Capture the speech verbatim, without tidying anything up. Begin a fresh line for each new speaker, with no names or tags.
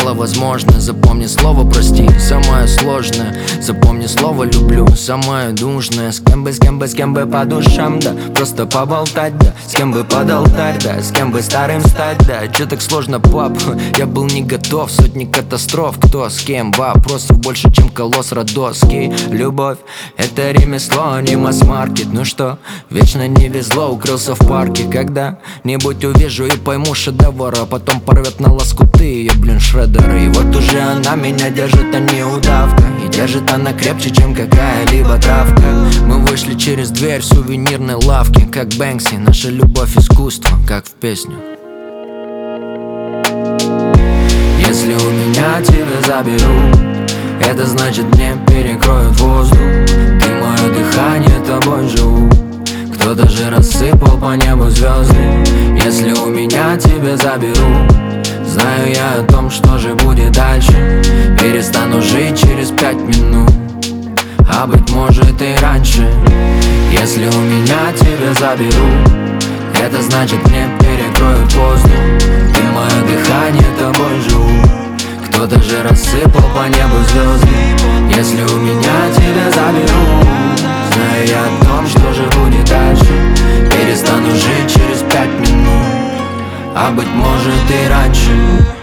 мало возможно. Запомни слово прости, самое сложное. Запомни слово люблю, самое нужное. С кем бы, с кем бы, с кем бы по душам, да. Просто поболтать, да. С кем бы под алтарь, да. С кем бы старым стать, да. Чё так сложно, пап? Я был не готов, сотни катастроф. Кто с кем? Вопросов больше, чем колосс Родосский. Любовь — это ремесло, а не масс-маркет. Ну что, вечно не везло, укрылся в парке. Когда-нибудь увижу и пойму шедевр, а потом порвет на лоскуты ее, блин, шредеры. И вот уже она меня держит, а не удавка. И держит она крепче, чем какая-либо травка. Мы вышли через дверь в сувенирной лавке, как Бэнкси, наша любовь искусство, как в песню. Если у меня тебя заберут, это значит мне перекроют воздух. Ты мое дыхание, тобой живу. Кто-то же рассыпал по небу звезды. Если у меня тебя заберут, знаю я о том, что же будет дальше. Перестану жить через пять минут, а быть может и раньше. Если у меня тебя заберут, это значит мне перекроют воздух. Ты мое дыхание, тобой живу. Кто-то же рассыпал по небу звезды. Если у меня тебя заберут, знаю я о том, что же будет дальше. Перестану жить через пять минут, а быть может и раньше.